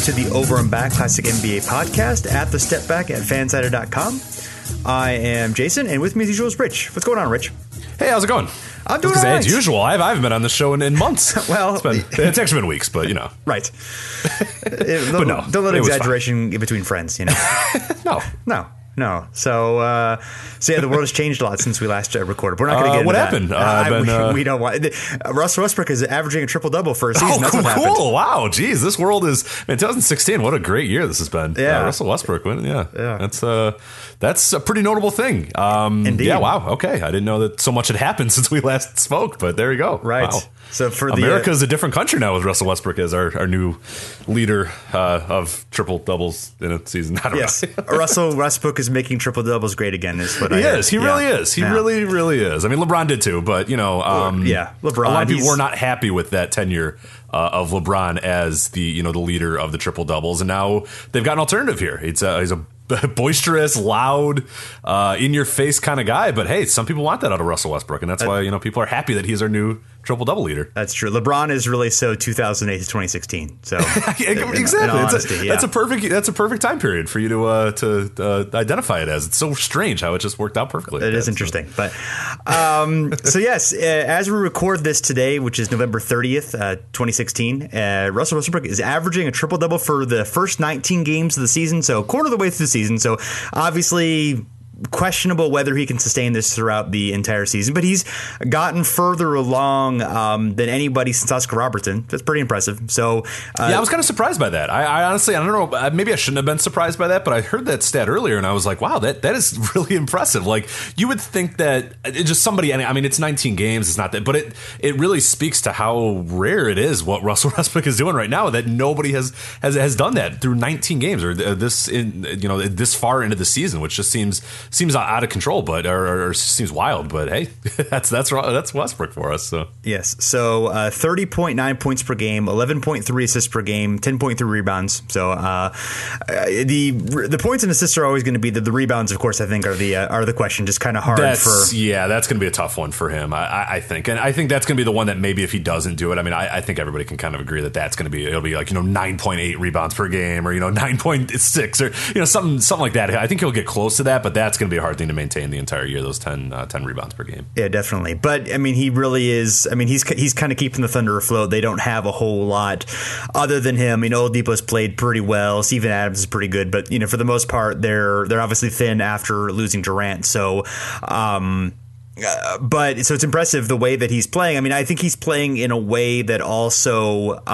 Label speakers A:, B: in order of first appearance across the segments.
A: to the Over and Back Classic NBA podcast at the Step Back at fansided.com. I am Jason, and with me as usual is Rich. What's going on, Rich?
B: Hey, how's it going?
A: I'm doing all right.
B: As usual, I haven't been on this show in months.
A: Well,
B: it's actually been weeks, but you know.
A: Right.
B: But no.
A: Don't let exaggeration in between friends, you know. No. So yeah, the world has changed a lot since we last recorded. We're not going to get into
B: what
A: that.
B: happened?
A: We don't want. Russell Westbrook is averaging a triple-double for a season. That's what happened.
B: Cool. Wow. Geez, this world is, 2016, what a great year this has been.
A: Yeah.
B: Russell Westbrook. Yeah. That's a pretty notable thing.
A: Indeed.
B: Yeah, wow. Okay. I didn't know that so much had happened since we last spoke, but there you go.
A: Right.
B: Wow.
A: So for
B: America is a different country now with Russell Westbrook as our new leader of triple doubles in a season. I don't know.
A: Russell Westbrook is making triple doubles great again. Is what
B: he is. He really is. He really is. I mean, LeBron did too, but
A: LeBron.
B: A lot of people were not happy with that tenure of LeBron as the leader of the triple doubles, and now they've got an alternative here. He's a boisterous, loud, in-your-face kind of guy. But hey, some people want that out of Russell Westbrook, and that's why people are happy that he's our new triple-double leader.
A: That's true. LeBron is really 2008 to 2016. So
B: exactly, that's a perfect time period for you to identify it as. It's so strange how it just worked out perfectly.
A: It is interesting, but so yes, as we record this today, which is November 30th, 2016, Russell Westbrook is averaging a triple-double for the first 19 games of the season. So a quarter of the way through the season. So obviously questionable whether he can sustain this throughout the entire season, but he's gotten further along than anybody since Oscar Robertson. That's pretty impressive. So
B: I was kind of surprised by that. I honestly, I don't know, maybe I shouldn't have been surprised by that, but I heard that stat earlier and I was like, wow, that is really impressive. Like, you would think that it's just somebody, I mean, it's 19 games, it's not that, but it really speaks to how rare it is what Russell Westbrook is doing right now, that nobody has done that through 19 games or this far into the season, which just seems out of control, but or seems wild. But hey, that's Westbrook for us. So
A: yes, so 30.9 points per game, 11.3 assists per game, 10.3 rebounds. So the points and assists are always going to be the rebounds. Of course, I think are the question. Just kind of hard that's going
B: to be a tough one for him. I think, and I think that's going to be the one that maybe if he doesn't do it, I mean, I think everybody can kind of agree that that's going to be it'll be like 9.8 rebounds per game or 9.6 or something like that. I think he'll get close to that, but that's going to be a hard thing to maintain the entire year, those 10 rebounds per game.
A: Yeah, definitely. But I mean, he really is. I mean, he's kind of keeping the Thunder afloat. They don't have a whole lot other than him. Oladipo's played pretty well. Steven Adams is pretty good, but for the most part, they're obviously thin after losing Durant. So, but it's impressive the way that he's playing. I mean, I think he's playing in a way that also.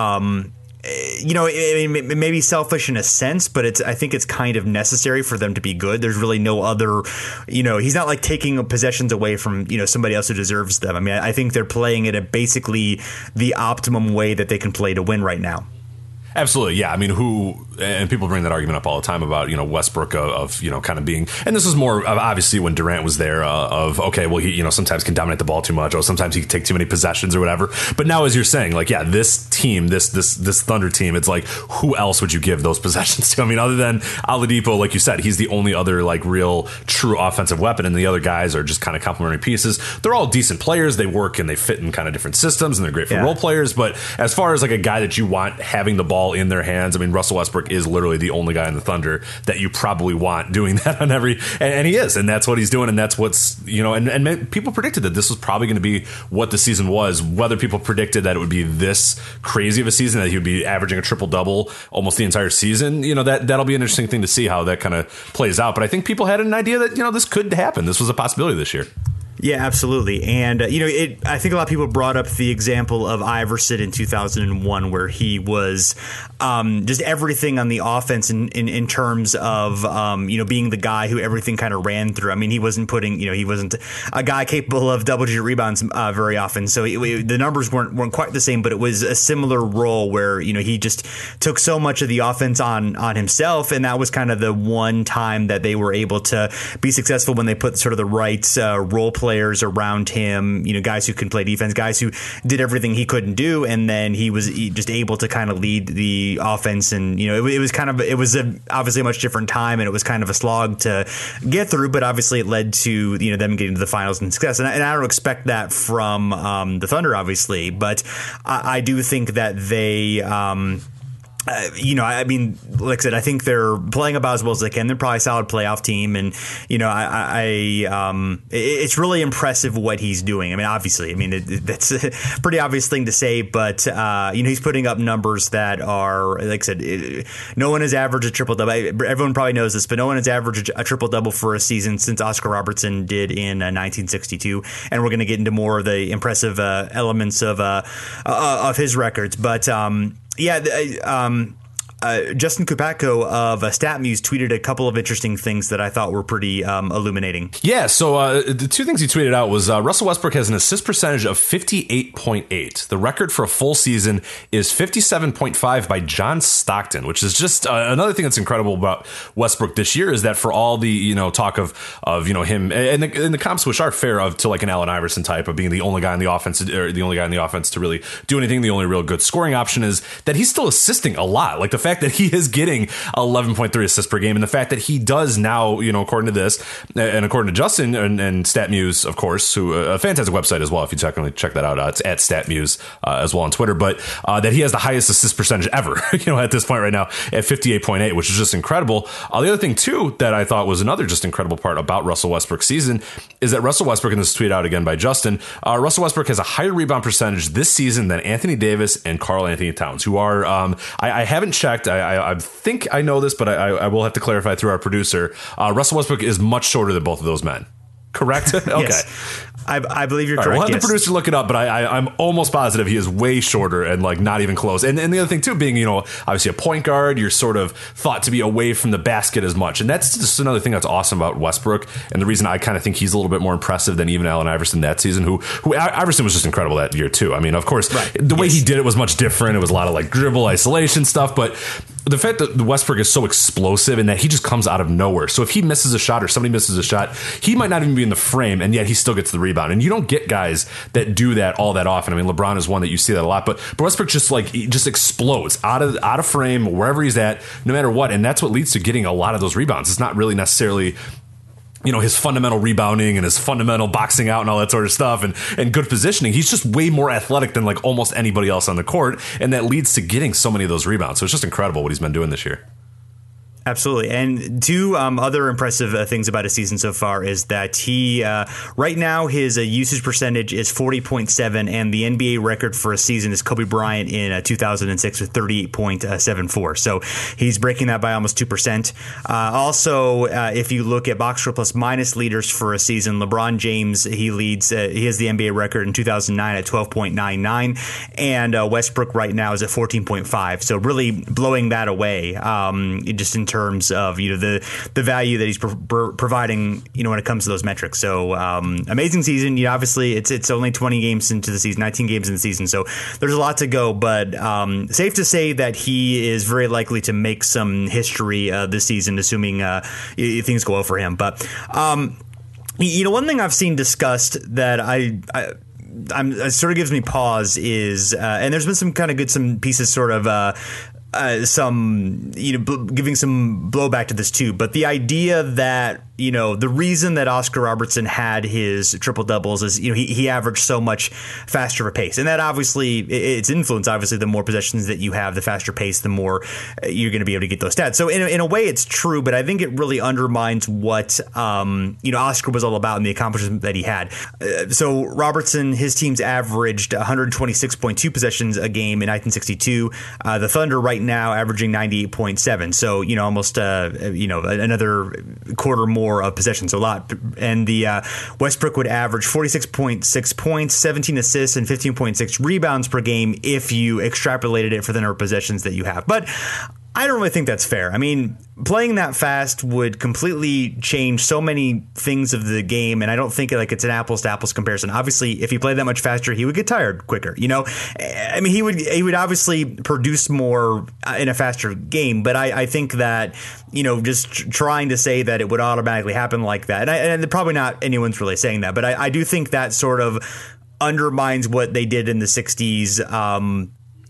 A: It may be selfish in a sense, but I think it's kind of necessary for them to be good. There's really no other, he's not like taking possessions away from, somebody else who deserves them. I mean, I think they're playing it at basically the optimum way that they can play to win right now.
B: Absolutely, yeah. I mean, and people bring that argument up all the time about Westbrook of kind of being, and this is more obviously when Durant was there of okay, well he sometimes can dominate the ball too much or sometimes he can take too many possessions or whatever. But now as you're saying, like this team, this Thunder team, it's like who else would you give those possessions to? I mean, other than Oladipo, like you said, he's the only other like real true offensive weapon, and the other guys are just kind of complementary pieces. They're all decent players. They work and they fit in kind of different systems, and they're great for role players. But as far as like a guy that you want having the ball in their hands, I mean, Russell Westbrook is literally the only guy in the Thunder that you probably want doing that on every, and he is, and that's what he's doing, and that's what's and people predicted that this was probably going to be what the season was. Whether people predicted that it would be this crazy of a season, that he would be averaging a triple double almost the entire season, that'll be an interesting thing to see how that kind of plays out. But I think people had an idea that this could happen. This was a possibility this year.
A: Yeah, absolutely. And, I think a lot of people brought up the example of Iverson in 2001, where he was just everything on the offense in terms of, being the guy who everything kind of ran through. I mean, he wasn't he wasn't a guy capable of double-digit rebounds very often. So the numbers weren't quite the same, but it was a similar role where, he just took so much of the offense on himself. And that was kind of the one time that they were able to be successful when they put sort of the right role players around him, guys who can play defense, guys who did everything he couldn't do, and then he was just able to kind of lead the offense. And it was obviously a much different time, and it was kind of a slog to get through, but obviously it led to them getting to the finals and success. And I don't expect that from the Thunder, obviously, but I do think that they I mean, like I said, I think they're playing about as well as they can. They're probably a solid playoff team, and it's really impressive what he's doing. I mean, obviously, that's a pretty obvious thing to say, but he's putting up numbers that are, like I said, no one has averaged a triple double. Everyone probably knows this, but no one has averaged a triple double for a season since Oscar Robertson did in 1962. And we're going to get into more of the impressive elements of his records, but. Justin Kupatko of StatMuse tweeted a couple of interesting things that I thought were pretty illuminating.
B: Yeah, so the two things he tweeted out was Russell Westbrook has an assist percentage of 58.8. The record for a full season is 57.5 by John Stockton, which is just another thing that's incredible about Westbrook this year is that for all the talk of him and the comps which are fair to like an Allen Iverson type of being the only guy in the offense or the only guy in the offense to really do anything, the only real good scoring option is that he's still assisting a lot. Like the fact that he is getting 11.3 assists per game, and the fact that he does now, according to this, and according to Justin and StatMuse, of course, who a fantastic website as well. If you check that out, it's at StatMuse as well on Twitter. But that he has the highest assist percentage ever, at this point right now at 58.8, which is just incredible. The other thing too that I thought was another just incredible part about Russell Westbrook's season is that Russell Westbrook, and this is tweeted out again by Justin, Russell Westbrook has a higher rebound percentage this season than Anthony Davis and Karl Anthony Towns, who are I haven't checked. I think I know this, but I will have to clarify through our producer. Russell Westbrook is much shorter than both of those men. Correct? Okay.
A: Yes. I believe you're correct.
B: We'll have the producer look it up, but I'm almost positive he is way shorter and like not even close. And the other thing too, being obviously a point guard, you're sort of thought to be away from the basket as much, and that's just another thing that's awesome about Westbrook. And the reason I kind of think he's a little bit more impressive than even Allen Iverson that season, who Iverson was just incredible that year too. I mean, of course, the way he did it was much different. It was a lot of like dribble isolation stuff, but the fact that Westbrook is so explosive and that he just comes out of nowhere. So if he misses a shot or somebody misses a shot, he might not even be in the frame, and yet he still gets the rebound. And you don't get guys that do that all that often. I mean, LeBron is one that you see that a lot, but Westbrook just explodes out of frame wherever he's at, no matter what. And that's what leads to getting a lot of those rebounds. It's not really necessarily his fundamental rebounding and his fundamental boxing out and all that sort of stuff and good positioning. He's just way more athletic than like almost anybody else on the court. And that leads to getting so many of those rebounds. So it's just incredible what he's been doing this year.
A: Absolutely. And two other impressive things about his season so far is that he right now his usage percentage is 40.7, and the NBA record for a season is Kobe Bryant in 2006 with 38.74. So he's breaking that by almost 2%. Also, if you look at box score plus minus leaders for a season, LeBron James, he leads. He has the NBA record in 2009 at 12.99, and Westbrook right now is at 14.5. So really blowing that away just in terms of the value that he's providing when it comes to those metrics. So amazing season. Obviously it's only 20 games into the season, 19 games in the season, so there's a lot to go, but safe to say that he is very likely to make some history this season, assuming things go well for him. But one thing I've seen discussed that it sort of gives me pause is and there's been some pieces sort of giving some blowback to this too, but the idea that the reason that Oscar Robertson had his triple doubles is he averaged so much faster of a pace, and that obviously it's influenced. Obviously, the more possessions that you have, the faster pace, the more you're going to be able to get those stats. So in a way, it's true, but I think it really undermines what Oscar was all about and the accomplishment that he had. So Robertson, his teams averaged 126.2 possessions a game in 1962. The Thunder right now averaging 98.7. So almost another quarter more of possessions, a lot. And the Westbrook would average 46.6 points, 17 assists, and 15.6 rebounds per game if you extrapolated it for the number of possessions that you have. But I don't really think that's fair. I mean, playing that fast would completely change so many things of the game, and I don't think it's an apples to apples comparison. Obviously, if he played that much faster, he would get tired quicker. I mean, he would obviously produce more in a faster game, but I think that just trying to say that it would automatically happen like that, and probably not anyone's really saying that, but I do think that sort of undermines what they did in the 60s.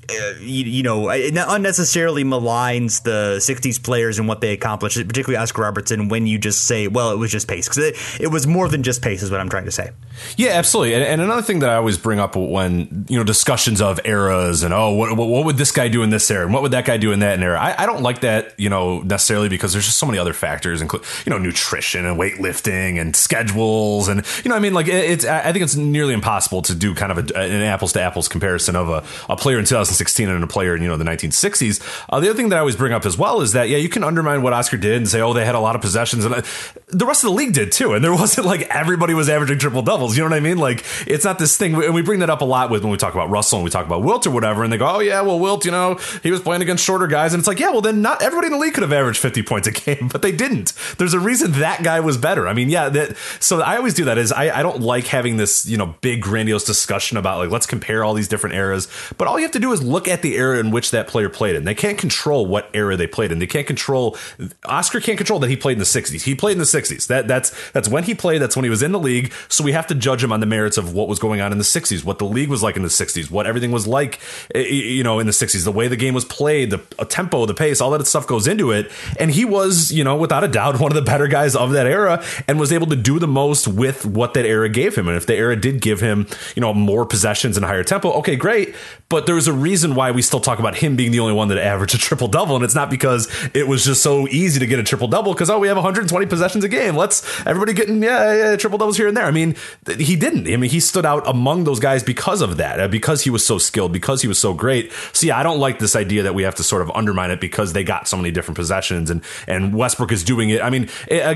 A: it unnecessarily maligns the 60s players and what they accomplished, particularly Oscar Robertson, when you just say, well, it was just pace. Because it was more than just pace is what I'm trying to say.
B: Yeah, absolutely. And another thing that I always bring up when, discussions of eras and, what would this guy do in this era? And what would that guy do in that era? I don't like that, necessarily, because there's just so many other factors, including, nutrition and weightlifting and schedules. And, I think it's nearly impossible to do kind of an apples to apples comparison of a player in 2016 and a player in, the 1960s. The other thing that I always bring up as well is that, you can undermine what Oscar did and say, they had a lot of possessions, and the rest of the league did too. And there wasn't like everybody was averaging triple doubles. You know what I mean? Like, it's not this thing. And we bring that up a lot when we talk about Russell and we talk about Wilt or whatever. And they go, Wilt, he was playing against shorter guys. And it's like, then not everybody in the league could have averaged 50 points a game, but they didn't. There's a reason that guy was better. I mean, so I always do that is I don't like having this, big grandiose discussion about like, let's compare all these different eras. But all you have to do is look at the era in which that player played in. They can't control what era they played in. They can't control, Oscar can't control that he played in the 60s. He played in the 60s. That's when he played. That's when he was in the league. So we have to judge him on the merits of what was going on in the 60s, what the league was like in the 60s, what everything was like, in the 60s, the way the game was played, the tempo, the pace, all that stuff goes into it. And he was, without a doubt, one of the better guys of that era and was able to do the most with what that era gave him. And if the era did give him, more possessions and a higher tempo, okay, great. But there's a reason why we still talk about him being the only one that averaged a triple double. And it's not because it was just so easy to get a triple double because, we have 120 possessions a game. Let's everybody getting triple doubles here and there. I mean, he didn't. I mean, he stood out among those guys because of that, because he was so skilled, because he was so great. So I don't like this idea that we have to sort of undermine it because they got so many different possessions and Westbrook is doing it. I mean,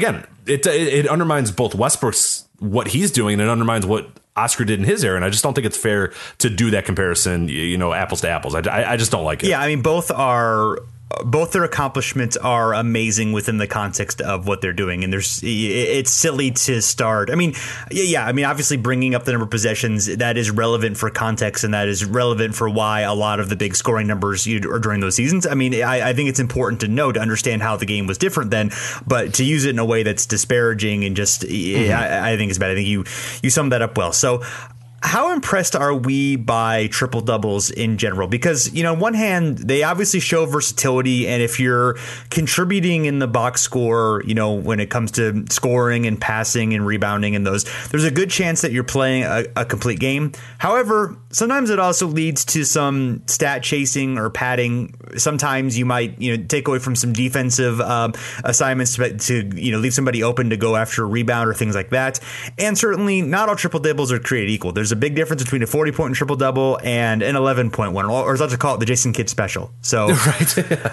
B: it undermines both Westbrook's what he's doing and it undermines what Oscar did in his era, and I just don't think it's fair to do that comparison, apples to apples. I just don't like it.
A: Yeah, I mean, both their accomplishments are amazing within the context of what they're doing, and it's silly to start. I mean, obviously bringing up the number of possessions, that is relevant for context, and that is relevant for why a lot of the big scoring numbers are during those seasons. I mean, I think it's important to know, to understand how the game was different then, but to use it in a way that's disparaging and just, I think it's bad. I think you summed that up well. So, how impressed are we by triple doubles in general? Because, on one hand, they obviously show versatility. And if you're contributing in the box score, when it comes to scoring and passing and rebounding and there's a good chance that you're playing a complete game. However, sometimes it also leads to some stat chasing or padding. Sometimes you might, take away from some defensive assignments to leave somebody open to go after a rebound or things like that. And certainly not all triple doubles are created equal. There's a big difference between a 40-point triple double and an 11-point one, or as I like to call it, the Jason Kidd special. So,
B: right.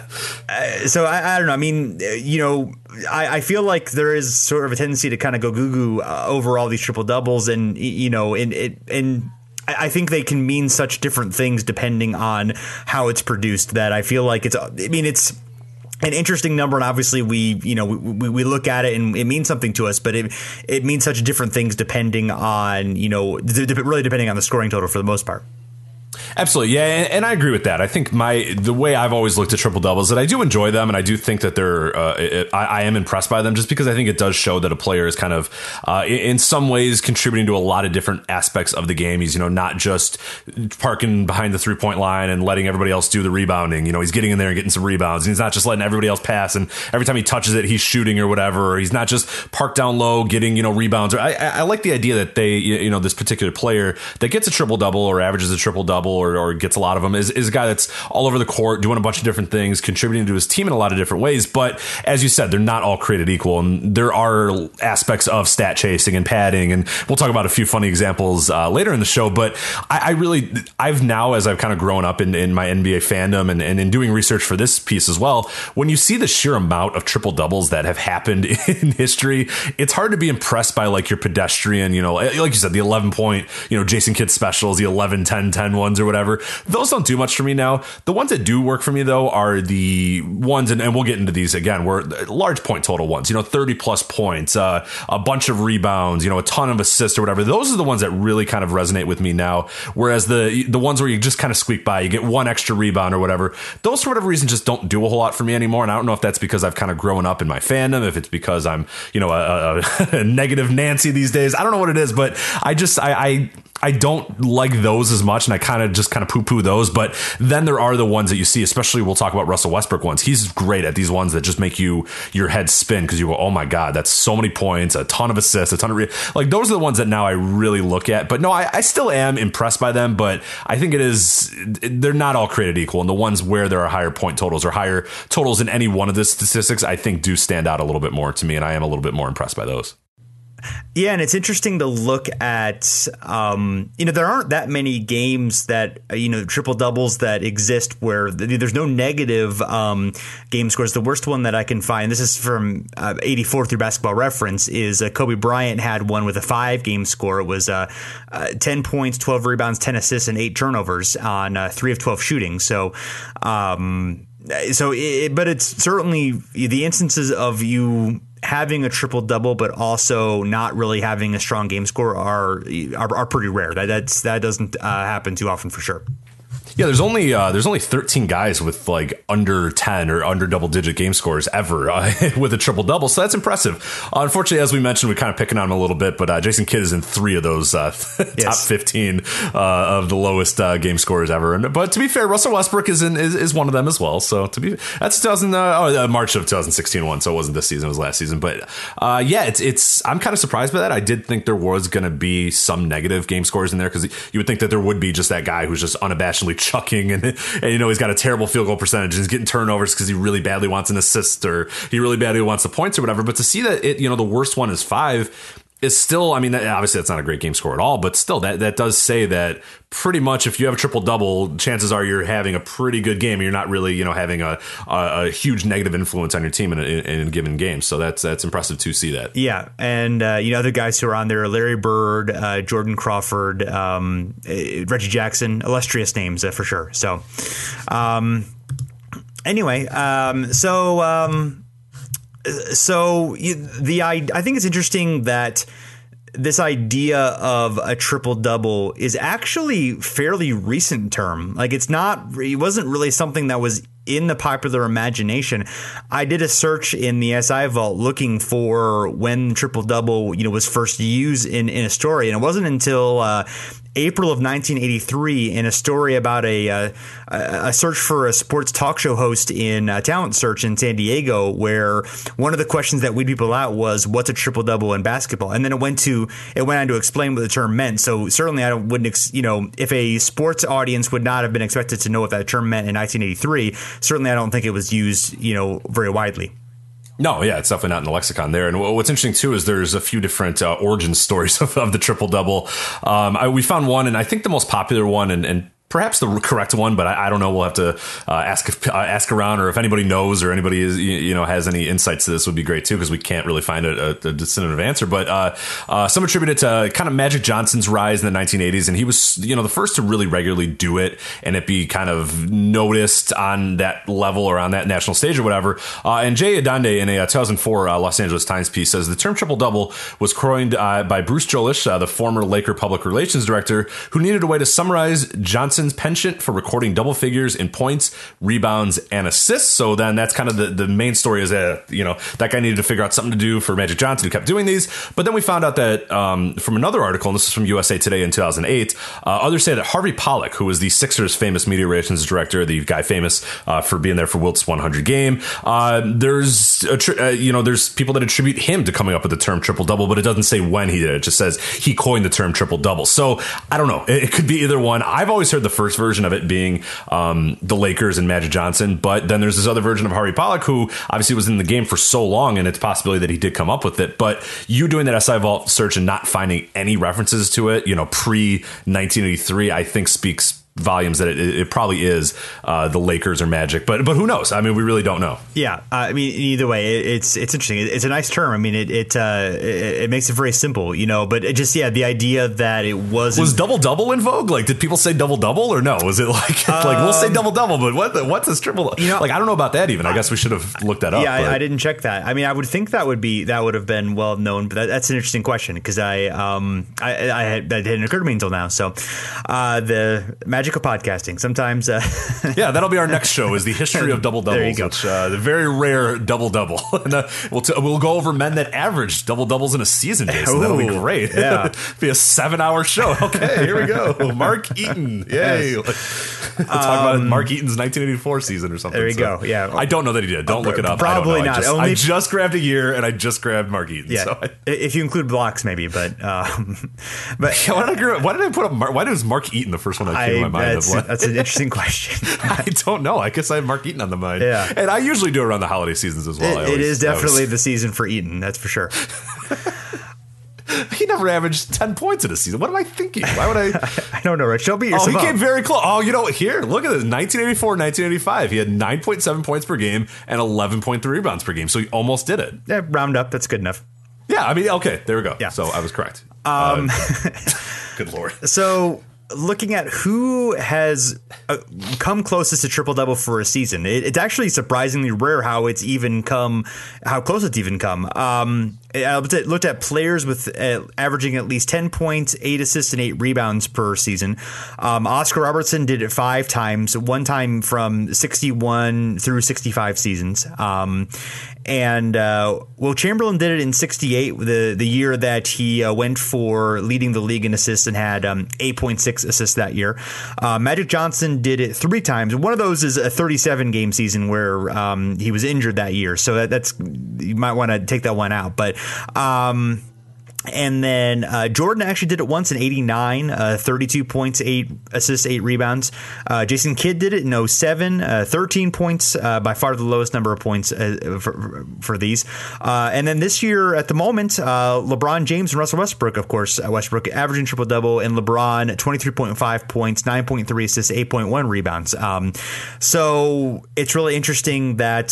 A: So I don't know. I mean, I feel like there is sort of a tendency to kind of go goo over all these triple doubles, and I think they can mean such different things depending on how it's produced that I feel like it's an interesting number, and obviously we look at it and it means something to us, but it means such different things depending on, really depending on the scoring total for the most part.
B: Absolutely. Yeah. And I agree with that. I think the way I've always looked at triple doubles, that I do enjoy them. And I do think that I am impressed by them, just because I think it does show that a player is kind of, in some ways, contributing to a lot of different aspects of the game. He's, not just parking behind the 3-point line and letting everybody else do the rebounding. He's getting in there and getting some rebounds. And he's not just letting everybody else pass, and every time he touches it, he's shooting or whatever. Or he's not just parked down low, getting, rebounds. I like the idea that they, this particular player that gets a triple double or averages a triple double or gets a lot of them is a guy that's all over the court doing a bunch of different things, contributing to his team in a lot of different ways. But as you said, they're not all created equal, and there are aspects of stat chasing and padding, and we'll talk about a few funny examples later in the show. But I've now, as I've kind of grown up in my NBA fandom and in doing research for this piece as well, when you see the sheer amount of triple doubles that have happened in history, it's hard to be impressed by like your pedestrian, like you said, the 11-point, Jason Kidd specials, the 11-10-10 ones or whatever. Those don't do much for me now. The ones that do work for me, though, are the ones, and we'll get into these again, where large point total ones, 30 plus points, a bunch of rebounds, a ton of assists or whatever. Those are the ones that really kind of resonate with me now. Whereas the ones where you just kind of squeak by, you get one extra rebound or whatever, those for whatever reason just don't do a whole lot for me anymore. And I don't know if that's because I've kind of grown up in my fandom, if it's because I'm, a negative Nancy these days. I don't know what it is, but I don't like those as much, and I kind of just kind of poo-poo those. But then there are the ones that you see, especially we'll talk about Russell Westbrook ones. He's great at these ones that just make your head spin because you go, oh my God, that's so many points, a ton of assists, a ton of like those are the ones that now I really look at. But no, I still am impressed by them, but I think they're not all created equal. And the ones where there are higher point totals or higher totals in any one of the statistics, I think do stand out a little bit more to me. And I am a little bit more impressed by those.
A: Yeah, and it's interesting to look at, there aren't that many games that, triple doubles that exist where there's no negative game scores. The worst one that I can find, this is from 84 through Basketball Reference, is Kobe Bryant had one with a 5-game score. It was 10 points, 12 rebounds, 10 assists, and 8 turnovers on 3 of 12 shooting. So, but it's certainly the instances of you having a triple double, but also not really having a strong game score are pretty rare. That doesn't happen too often for sure.
B: Yeah, there's only 13 guys with like under 10 or under double digit game scores ever with a triple double. So that's impressive. Unfortunately, as we mentioned, we're kind of picking on him a little bit, but Jason Kidd is in 3 of those top 15 of the lowest game scores ever. But to be fair, Russell Westbrook is one of them as well. So that's March of 2016 one. So it wasn't this season, it was last season. But it's I'm kind of surprised by that. I did think there was going to be some negative game scores in there because you would think that there would be just that guy who's just unabashedly chucking and he's got a terrible field goal percentage and he's getting turnovers because he really badly wants an assist or he really badly wants the points or whatever. But to see that the worst one is 5 is still, I mean, obviously that's not a great game score at all, but still that does say that pretty much if you have a triple double, chances are you're having a pretty good game. You're not really, having a huge negative influence on your team in a given game. So that's impressive to see that. Yeah.
A: And, other guys who are on there, Larry Bird, Jordan Crawford, Reggie Jackson, illustrious names for sure. So, anyway, I think it's interesting that this idea of a triple double is actually fairly recent term. Like it wasn't really something that was in the popular imagination. I did a search in the SI Vault looking for when triple double, was first used in a story. And it wasn't until April of 1983 in a story about a search for a sports talk show host in Talent Search in San Diego, where one of the questions that weed people out was, what's a triple double in basketball? And then it went on to explain what the term meant. So certainly if a sports audience would not have been expected to know what that term meant in 1983, certainly I don't think it was used, very widely.
B: No, yeah, it's definitely not in the lexicon there. And what's interesting, too, is there's a few different origin stories of the triple-double. We found one, and I think the most popular one, and perhaps the correct one, but I don't know. We'll have to ask around, or if anybody knows or anybody is, has any insights to this, would be great too, because we can't really find a definitive answer. But some attribute it to kind of Magic Johnson's rise in the 1980s, and he was the first to really regularly do it and it be kind of noticed on that level or on that national stage or whatever. And Jay Adande in a 2004 Los Angeles Times piece says the term triple double was coined by Bruce Jolish, the former Laker public relations director, who needed a way to summarize Johnson's penchant for recording double figures in points, rebounds, and assists. So then that's kind of the main story is that, that guy needed to figure out something to do for Magic Johnson, who kept doing these. But then we found out that from another article, and this is from USA Today in 2008, others say that Harvey Pollack, who was the Sixers' famous media relations director, the guy famous for being there for Wilt's 100 game, there's people that attribute him to coming up with the term triple double, but it doesn't say when he did it. It just says he coined the term triple double. So I don't know. It could be either one. I've always heard the first version of it being the Lakers and Magic Johnson, but then there's this other version of Harvey Pollack, who obviously was in the game for so long, and it's a possibility that he did come up with it. But you doing that SI Vault search and not finding any references to it, pre 1983, I think speaks volumes that it probably is the Lakers or Magic, but who knows? I mean, we really don't know.
A: Yeah, I mean, either way, it's interesting. It's a nice term. I mean, it makes it very simple, but it just the idea that it was
B: double in vogue. Like, did people say double or no? Was it like we'll say double, but what's this triple? I don't know about that even. I guess we should have looked that up.
A: Yeah, I didn't check that. I mean, I would think that would have been well known, but that's an interesting question because that didn't occur to me until now. So the Magic magic of podcasting. Sometimes,
B: yeah, that'll be our next show. Is the history of double doubles.
A: There you go.
B: Which, the very rare double double. And we'll go over men that averaged double doubles in a season, Jason. That'll be great.
A: Yeah,
B: be a 7-hour show. Okay, here we go. Mark Eaton, yay! Yes. Talk about Mark Eaton's 1984 season or something.
A: There you go. Yeah,
B: I don't know that he did. Don't look it up.
A: Probably not.
B: I just grabbed a year and I just grabbed Mark Eaton.
A: Yeah,
B: so
A: if you include blocks, maybe. But
B: why did I put up? Why was Mark Eaton the first one that came to my mind?
A: That's an interesting question.
B: I don't know. I guess I have Mark Eaton on the mind.
A: Yeah,
B: and I usually do around the holiday seasons as well.
A: It is definitely the season for Eaton. That's for sure.
B: He never averaged 10 points in a season. What am I thinking? Why would I?
A: I don't know, Rich. Don't beat yourself
B: he
A: up.
B: came very close. Oh, here, look at this. 1984, 1985. He had 9.7 points per game and 11.3 rebounds per game. So he almost did it.
A: Yeah, round up. That's good enough.
B: Yeah, I mean, okay, there we go.
A: Yeah.
B: So I was correct. Good Lord.
A: So looking at who has come closest to triple double for a season, it's actually surprisingly rare how close it's even come. I looked at players with averaging at least 10 points, 8 assists, and 8 rebounds per season. Oscar Robertson did it 5 times, one time from 61 through 65 seasons. And Will Chamberlain did it in 68, the year that he went for leading the league in assists and had 8.6 assists that year. Magic Johnson did it 3 times. One of those is a 37-game season where he was injured that year. So that's you might want to take that one out. But and then Jordan actually did it once in 89, 32 points, 8 assists, 8 rebounds. Jason Kidd did it in 07, 13 points, by far the lowest number of points for these. And then this year, at the moment, LeBron James and Russell Westbrook, of course, Westbrook averaging triple-double, and LeBron 23.5 points, 9.3 assists, 8.1 rebounds. So it's really interesting that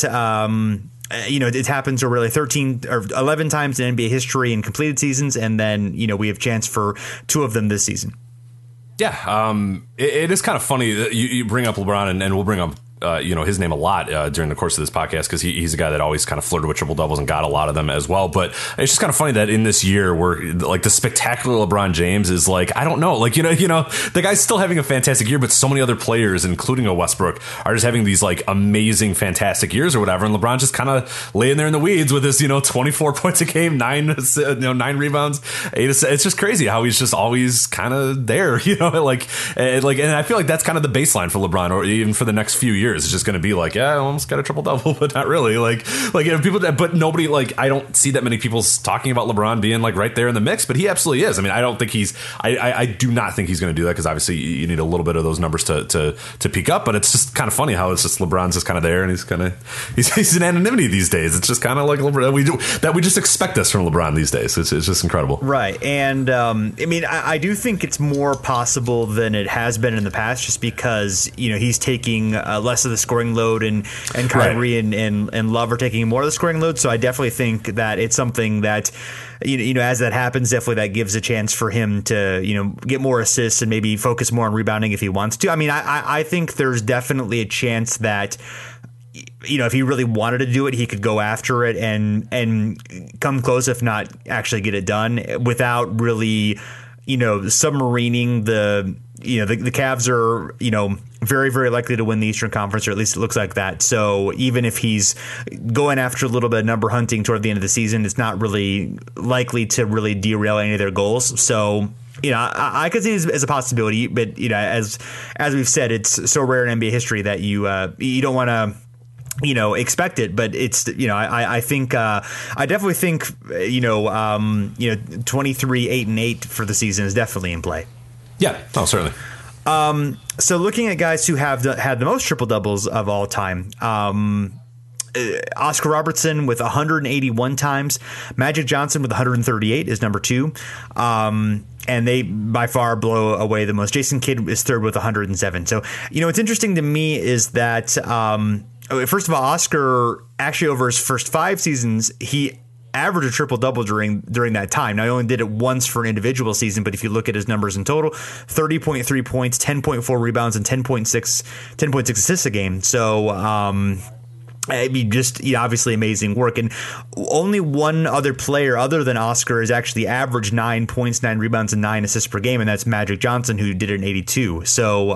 A: it happens over really 13 or 11 times in NBA history in completed seasons, and then we have chance for 2 of them this season.
B: Yeah, it is kind of funny that you bring up LeBron, and we'll bring up his name a lot during the course of this podcast because he's a guy that always kind of flirted with triple doubles and got a lot of them as well. But it's just kind of funny that in this year where like the spectacular LeBron James is like, I don't know, like the guy's still having a fantastic year, but so many other players, including a Westbrook, are just having these like amazing, fantastic years or whatever. And LeBron just kind of laying there in the weeds with his 24 points a game, 9 rebounds, 8 assists. It's just crazy how he's just always kind of there, and I feel like that's kind of the baseline for LeBron, or even for the next few years. It's just going to be like, yeah, I almost got a triple double, but not really. Like people, but nobody, I don't see that many people talking about LeBron being like right there in the mix, but he absolutely is. I mean, I don't think I do not think he's going to do that because obviously you need a little bit of those numbers to peak up. But it's just kind of funny how it's just LeBron's just kind of there, and he's in anonymity these days. It's just kind of like LeBron, we just expect this from LeBron these days. It's just incredible,
A: right? And I do think it's more possible than it has been in the past, just because he's taking less of the scoring load, and Kyrie right. and Love are taking more of the scoring load. So I definitely think that it's something that as that happens, definitely that gives a chance for him to get more assists and maybe focus more on rebounding if he wants to. I mean, I think there's definitely a chance that if he really wanted to do it, he could go after it and come close, if not actually get it done, without really submarining the Cavs are very, very likely to win the Eastern Conference, or at least it looks like that. So even if he's going after a little bit of number hunting toward the end of the season, it's not really likely to really derail any of their goals. So I could see it as a possibility, but as we've said, it's so rare in NBA history that you don't want to expect it, but it's I think I definitely think 23-8-8 for the season is definitely in play.
B: Yeah, certainly.
A: So looking at guys who have had the most triple doubles of all time, Oscar Robertson with 181 times, Magic Johnson with 138 is number 2. And they by far blow away the most. Jason Kidd is third with 107. So, what's interesting to me is that, first of all, Oscar actually over his first 5 seasons, he averaged a triple-double during that time. Now, he only did it once for an individual season, but if you look at his numbers in total, 30.3 points, 10.4 rebounds, and 10.6 assists a game. So, I mean, just obviously amazing work. And only one other player other than Oscar has actually averaged 9 points, 9 rebounds, and 9 assists per game, and that's Magic Johnson, who did it in 82. So,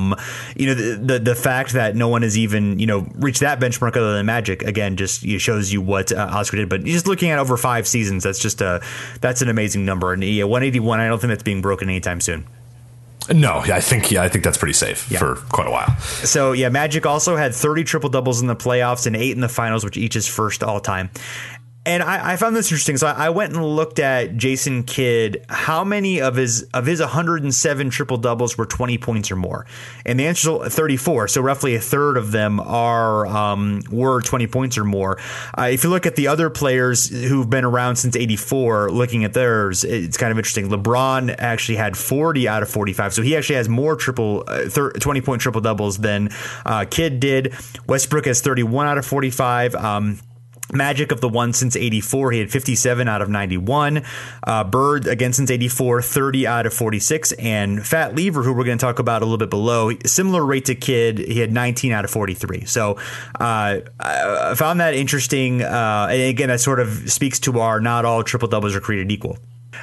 A: the fact that no one has even, reached that benchmark other than Magic, again, just shows you what Oscar did. But just looking at over 5 seasons, that's an amazing number. And 181, I don't think that's being broken anytime soon.
B: No, I think that's pretty safe for quite a while.
A: So, Magic also had 30 triple-doubles in the playoffs and 8 in the finals, which each is first all-time. And I found this interesting. So I went and looked at Jason Kidd, how many of his 107 triple-doubles were 20 points or more. And the answer is 34. So roughly a third of them were 20 points or more. If you look at the other players who've been around since 84, looking at theirs, it's kind of interesting. LeBron actually had 40 out of 45. So he actually has more 20-point triple-doubles than Kidd did. Westbrook has 31 out of 45. Magic, of the one since 84, he had 57 out of 91. Bird, again since 84, 30 out of 46. And Fat Lever, who we're going to talk about a little bit below, similar rate to Kidd, he had 19 out of 43. So I found that interesting. And again, that sort of speaks to our not all triple-doubles are created equal.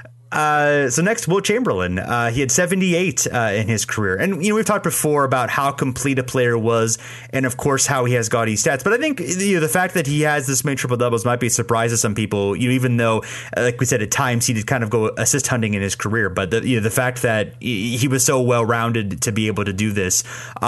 A: So next, Wilt Chamberlain. He had 78 in his career. And, we've talked before about how complete a player was and, of course, how he has gaudy stats. But I think, the fact that he has this many triple-doubles might be a surprise to some people, even though, like we said, at times he did kind of go assist hunting in his career. But, the fact that he was so well-rounded to be able to do this,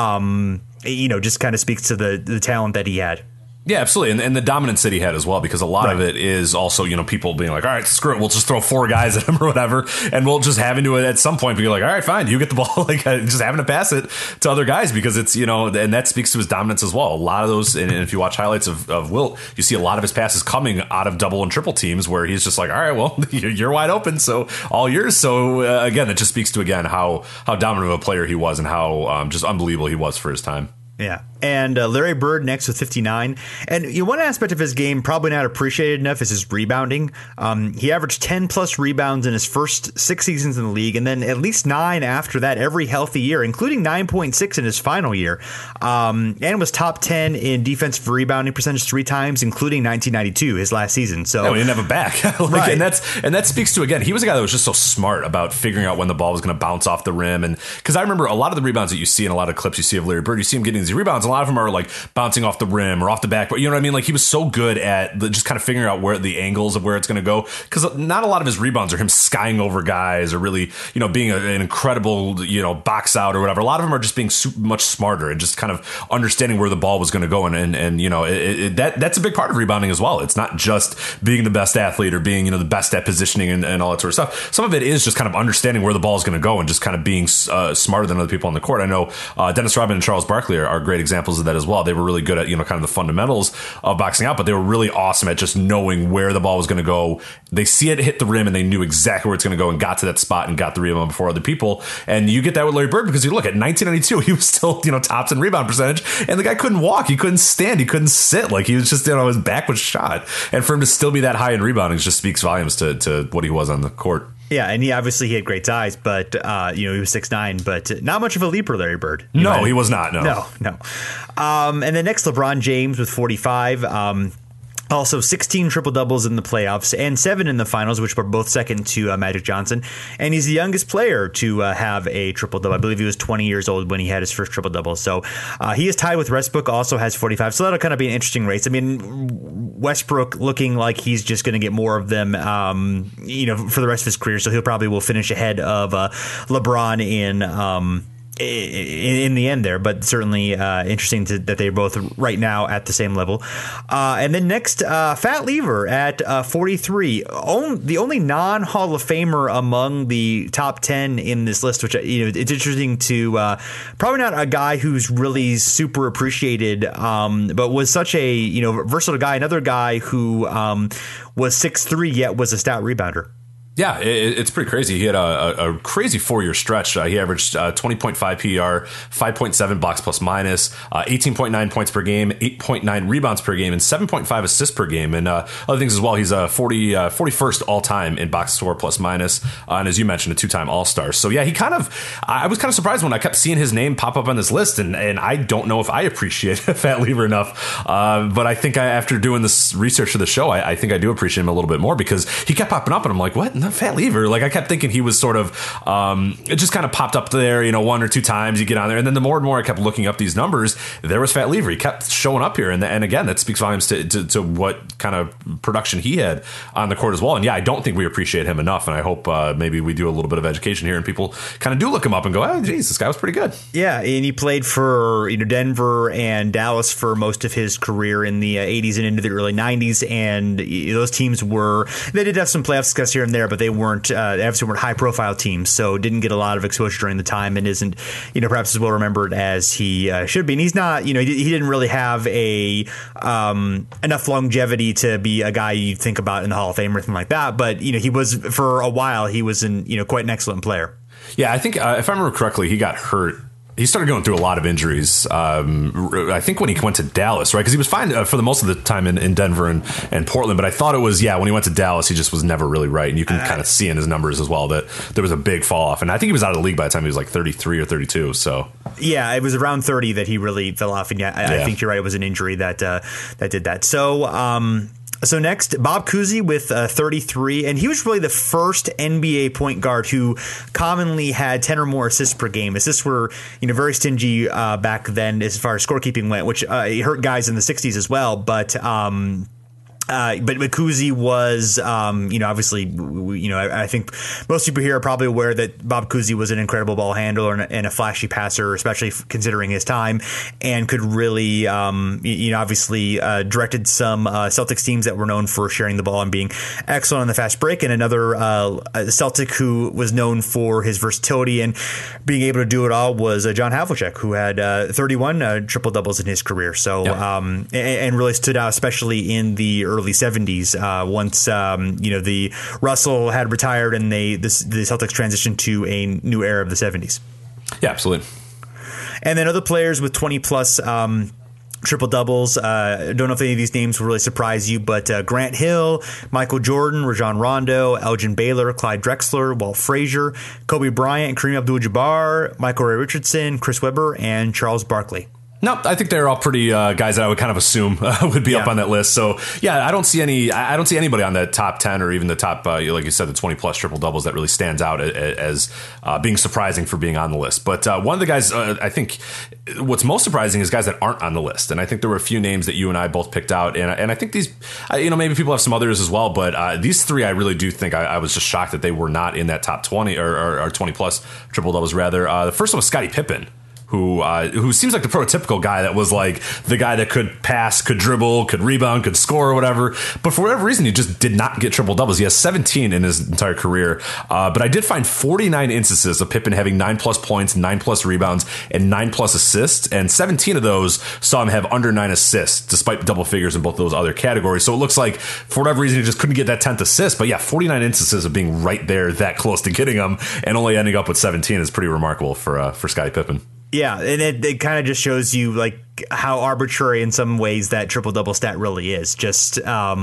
A: just kind of speaks to the talent that he had.
B: Yeah, absolutely. And the dominance that he had as well, because a lot of it is also, people being like, all right, screw it. We'll just throw 4 guys at him or whatever. And we'll just having to, at some point, be like, all right, fine, you get the ball, just having to pass it to other guys because it's, and that speaks to his dominance as well. A lot of those, and if you watch highlights of Wilt, you see a lot of his passes coming out of double and triple teams where he's just like, all right, well, you're wide open. So all yours. So again, that just speaks to, again, how dominant of a player he was and how just unbelievable he was for his time.
A: Yeah. And Larry Bird next with 59. And one aspect of his game probably not appreciated enough is his rebounding. He averaged 10 plus rebounds in his first 6 seasons in the league, and then at least 9 after that every healthy year, including 9.6 in his final year. And was top 10 in defensive rebounding percentage 3 times, including 1992, his last season. So
B: he didn't have a back.
A: Right.
B: And that speaks to, again, he was a guy that was just so smart about figuring out when the ball was going to bounce off the rim. And because I remember a lot of the rebounds that you see in a lot of clips you see of Larry Bird, you see him getting these rebounds. A lot of them are like bouncing off the rim or off the back. But you know what I mean? Like he was so good at just kind of figuring out where the angles of where it's going to go. Because not a lot of his rebounds are him skying over guys or really, being an incredible, box out or whatever. A lot of them are just being much smarter and just kind of understanding where the ball was going to go. And that's a big part of rebounding as well. It's not just being the best athlete or being, the best at positioning and all that sort of stuff. Some of it is just kind of understanding where the ball is going to go and just kind of being smarter than other people on the court. I know Dennis Rodman and Charles Barkley are great examples of that as well. They were really good at, kind of the fundamentals of boxing out, but they were really awesome at just knowing where the ball was going to go. They see it hit the rim and they knew exactly where it's going to go and got to that spot and got the rebound before other people. And you get that with Larry Bird because you look at 1992, he was still, tops in rebound percentage, and the guy couldn't walk, he couldn't stand, he couldn't sit. Like he was just, his back was shot. And for him to still be that high in rebounding just speaks volumes to what he was on the court.
A: Yeah, and he had great size, but he was 6'9", but not much of a leaper, Larry Bird.
B: No, he was not.
A: No. And then next, LeBron James with 45. Also 16 triple-doubles in the playoffs and 7 in the finals, which were both second to Magic Johnson. And he's the youngest player to have a triple-double. I believe he was 20 years old when he had his first triple-double. So he is tied with Westbrook, also has 45. So that'll kind of be an interesting race. I mean, Westbrook looking like he's just going to get more of them, for the rest of his career. So he'll probably will finish ahead of LeBron in the end there, but certainly interesting that they're both right now at the same level. And then next, Fat Lever at 43, the only non-Hall of Famer among the top 10 in this list, which it's interesting to probably not a guy who's really super appreciated, but was such a versatile guy. Another guy who was 6'3", yet was a stout rebounder.
B: Yeah, it's pretty crazy. He had a crazy 4-year stretch. He averaged 20.5 PER, 5.7 box plus minus, 18.9 points per game, 8.9 rebounds per game, and 7.5 assists per game. And other things as well, he's 41st all-time in box score plus minus, and as you mentioned, a 2-time All-Star. So yeah, I was kind of surprised when I kept seeing his name pop up on this list, and I don't know if I appreciate Fat Lever enough, but I think after doing this research for the show, I think I do appreciate him a little bit more, because he kept popping up, and I'm like, what? Fat Lever, like I kept thinking he was sort of it just kind of popped up there, one or two times you get on there, and then the more and more I kept looking up these numbers, there was Fat Lever. He kept showing up here, and again, that speaks volumes to what kind of production he had on the court as well. And yeah, I don't think we appreciate him enough, and I hope maybe we do a little bit of education here and people kind of do look him up and go, oh geez, this guy was pretty good.
A: Yeah, and he played for Denver and Dallas for most of his career in the 80s and into the early 90s, and those teams they did have some playoff success here and there, but they obviously weren't high profile teams, so didn't get a lot of exposure during the time, and isn't perhaps as well remembered as he should be. And he's not, he didn't really have enough longevity to be a guy you think about in the Hall of Fame or anything like that, but he was, for a while, he was quite an excellent player.
B: Yeah, I think if I remember correctly, he got hurt. He started going through a lot of injuries. I think when he went to Dallas, right? Because he was fine for the most of the time in Denver and Portland. But I thought it was, when he went to Dallas, he just was never really right. And you can kind of see in his numbers as well that there was a big fall off. And I think he was out of the league by the time he was like 33 or 32. So
A: yeah, it was around 30 that he really fell off. And I think you're right. It was an injury that did that. So next, Bob Cousy with 33, and he was really the first NBA point guard who commonly had 10 or more assists per game. Assists were very stingy back then as far as scorekeeping went, which hurt guys in the 60s as well. But Cousy was, obviously, I think most people here are probably aware that Bob Cousy was an incredible ball handler and a flashy passer, especially considering his time, and could really, obviously directed some Celtics teams that were known for sharing the ball and being excellent on the fast break. And another Celtic who was known for his versatility and being able to do it all was John Havlicek, who had 31 triple doubles in his career. So, and really stood out, especially in the early 70s, once the Russell had retired and the Celtics transitioned to a new era of the 70s.
B: Yeah, absolutely.
A: And then other players with 20 plus triple doubles. Don't know if any of these names will really surprise you, but Grant Hill, Michael Jordan, Rajon Rondo, Elgin Baylor, Clyde Drexler, Walt Frazier, Kobe Bryant, Kareem Abdul-Jabbar, Michael Ray Richardson, Chris Webber, and Charles Barkley.
B: No, I think they're all pretty guys that I would kind of assume would be up on that list. So yeah, I don't see anybody on that top 10 or even the top, like you said, the 20 plus triple doubles that really stands out as being surprising for being on the list. But one of the guys, I think what's most surprising is guys that aren't on the list. And I think there were a few names that you and I both picked out. And I think these, maybe people have some others as well, but these three, I really do think I was just shocked that they were not in that top 20 or 20 plus triple doubles rather. The first one was Scottie Pippen, who seems like the prototypical guy that was like the guy that could pass, could dribble, could rebound, could score or whatever. But for whatever reason, he just did not get triple doubles. He has 17 in his entire career. But I did find 49 instances of Pippen having 9 plus points, 9 plus rebounds, and 9 plus assists. And 17 of those saw him have under 9 assists, despite double figures in both of those other categories. So it looks like for whatever reason, he just couldn't get that 10th assist. But yeah, 49 instances of being right there, that close to getting them, and only ending up with 17 is pretty remarkable for Scottie Pippen.
A: Yeah, and it kind of just shows you like how arbitrary in some ways that triple double stat really is. Just the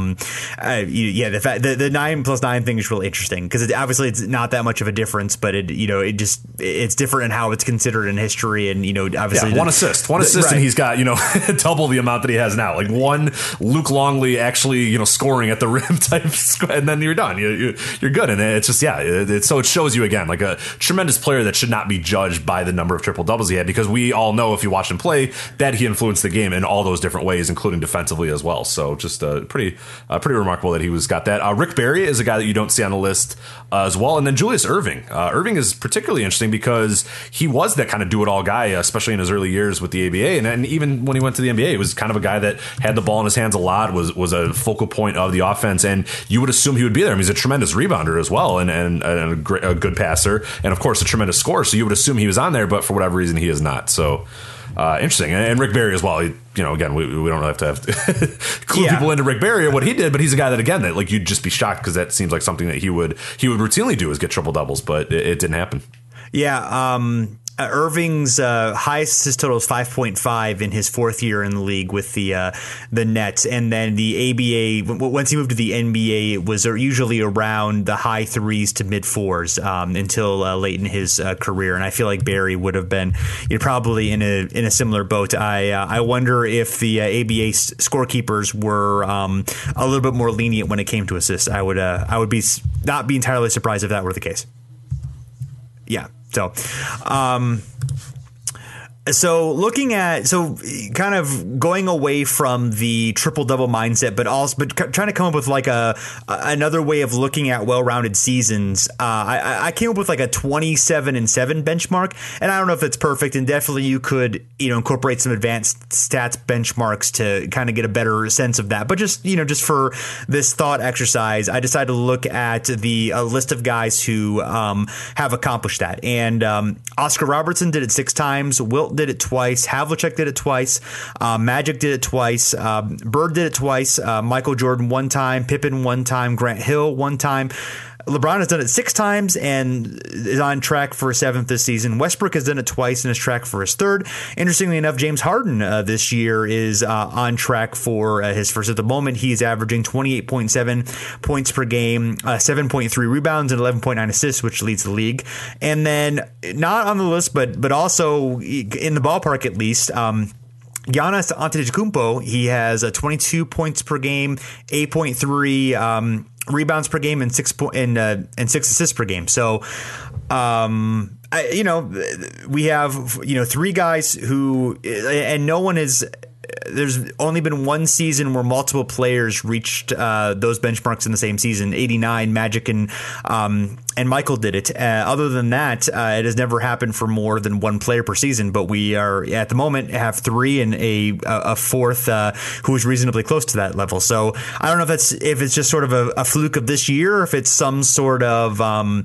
A: fact the 9 plus 9 thing is really interesting because obviously it's not that much of a difference, but it's different in how it's considered in history, and obviously
B: one assist, right. And he's got double the amount that he has now. Like one Luke Longley actually scoring at the rim type, and then you're done. You're good, and it's just so it shows you again like a tremendous player that should not be judged by the number of triple doubles he had, because we all know if you watch him play that he influenced the game in all those different ways, including defensively as well. So just pretty remarkable that he got that. Rick Barry is a guy that you don't see on the list as well. And then Julius Erving. Erving is particularly interesting because he was that kind of do-it-all guy, especially in his early years with the ABA. And even when he went to the NBA, he was kind of a guy that had the ball in his hands a lot, was a focal point of the offense, and you would assume he would be there. I mean, he's a tremendous rebounder as well, and a good passer, and of course a tremendous scorer. So you would assume he was on there, but for whatever reason he is not. So interesting. And Rick Barry as well. Again, we don't have to have clue people into Rick Barry or what he did, but he's a guy that, again, that like you'd just be shocked because that seems like something that he would routinely do is get triple doubles, but it didn't happen.
A: Yeah. Irving's highest assist total is 5.5 in his fourth year in the league with the Nets, and then the ABA. Once he moved to the NBA, it was usually around the high threes to mid fours until late in his career. And I feel like Barry would have been probably in a similar boat. I wonder if the ABA scorekeepers were a little bit more lenient when it came to assists. I would not be entirely surprised if that were the case. Yeah. So kind of going away from the triple double mindset, but trying to come up with like another way of looking at well-rounded seasons. I came up with like a 27-7 benchmark, and I don't know if it's perfect, and definitely you could incorporate some advanced stats benchmarks to kind of get a better sense of that. But just for this thought exercise, I decided to look at the list of guys who have accomplished that, and Oscar Robertson did it 6 times. Wilt did it twice. Havlicek did it twice. Magic did it twice. Bird did it twice. Michael Jordan 1 time. Pippen 1 time. Grant Hill 1 time. LeBron has done it 6 times and is on track for a 7th this season. Westbrook has done it twice and is track for his 3rd. Interestingly enough, James Harden this year is on track for his first. At the moment, he is averaging 28.7 points per game, 7.3 rebounds, and 11.9 assists, which leads the league. And then, not on the list, but also in the ballpark at least, Giannis Antetokounmpo, he has 22 points per game, 8.3 rebounds per game, and 6 assists per game. So, we have 3 guys who, and no one is. There's only been one season where multiple players reached those benchmarks in the same season. 89, Magic and Michael did it. Other than that, it has never happened for more than one player per season. But we are at the moment have 3 and a fourth who is reasonably close to that level. So I don't know if it's just sort of a fluke of this year, or if it's some sort of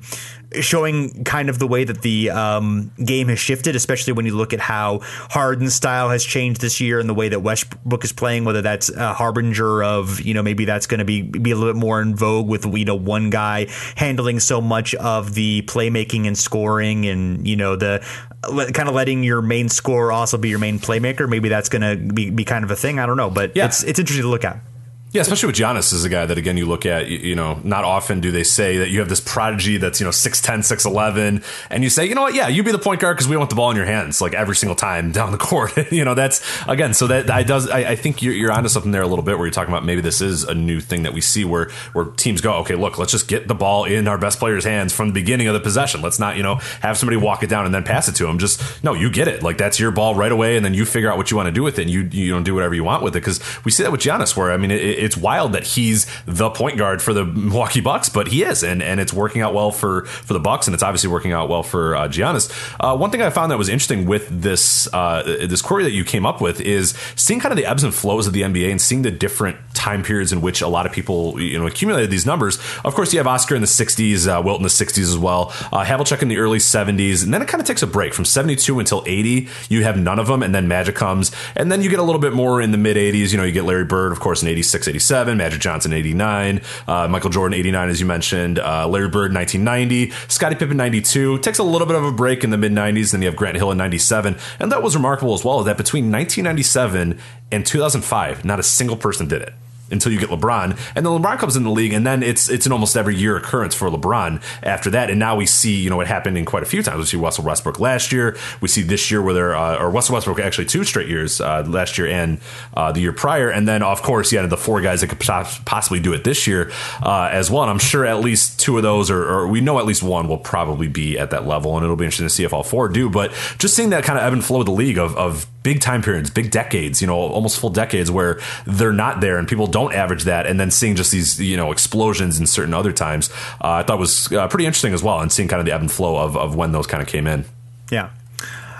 A: showing kind of the way that the game has shifted, especially when you look at how Harden's style has changed this year and the way that Westbrook is playing, whether that's a harbinger of, maybe that's going to be a little bit more in vogue with, one guy handling so much of the playmaking and scoring and, the kind of letting your main scorer also be your main playmaker. Maybe that's going to be kind of a thing. I don't know, but it's interesting to look at.
B: Yeah, especially with Giannis as a guy that, again, you look at, not often do they say that you have this prodigy that's, 6'10", 6'11", and you say, you know what, yeah, you be the point guard because we want the ball in your hands, like, every single time down the court. That's, again, so that I think you're onto something there a little bit where you're talking about maybe this is a new thing that we see where teams go, okay, look, let's just get the ball in our best player's hands from the beginning of the possession. Let's not, have somebody walk it down and then pass it to him. Just, no, you get it. Like, that's your ball right away, and then you figure out what you want to do with it, and you don't do whatever you want with it, because we see that with Giannis where, I mean, it's wild that he's the point guard for the Milwaukee Bucks, but he is, and it's working out well for the Bucks, and it's obviously working out well for Giannis. One thing I found that was interesting with this query that you came up with is seeing kind of the ebbs and flows of the NBA and seeing the different time periods in which a lot of people accumulated these numbers. Of course, you have Oscar in the 60s, Wilt in the 60s as well, Havlicek in the early 70s, and then it kind of takes a break from 72 until 80. You have none of them, and then Magic comes, and then you get a little bit more in the mid 80s. You get Larry Bird, of course, in 86, 87. Magic Johnson 89, Michael Jordan 89, as you mentioned, Larry Bird 1990, Scottie Pippen 92. Takes a little bit of a break in the mid 90s. Then you have Grant Hill in 97, and that was remarkable as well. That between 1997 and 2005, not a single person did it. Until you get LeBron, and then LeBron comes in the league, and then it's an almost every year occurrence for LeBron after that. And now we see, it happened in quite a few times. We see Russell Westbrook last year. We see this year where or Russell Westbrook actually 2 straight years, last year and the year prior. And then, of course, you had the 4 guys that could possibly do it this year as well. And I'm sure at least 2 of those, or we know at least 1 will probably be at that level, and it'll be interesting to see if all 4 do. But just seeing that kind of ebb and flow of the league of big time periods, big decades, almost full decades where they're not there and people don't average that, and then seeing just these, explosions in certain other times, I thought was pretty interesting as well, and seeing kind of the ebb and flow of when those kind of came in.
A: Yeah.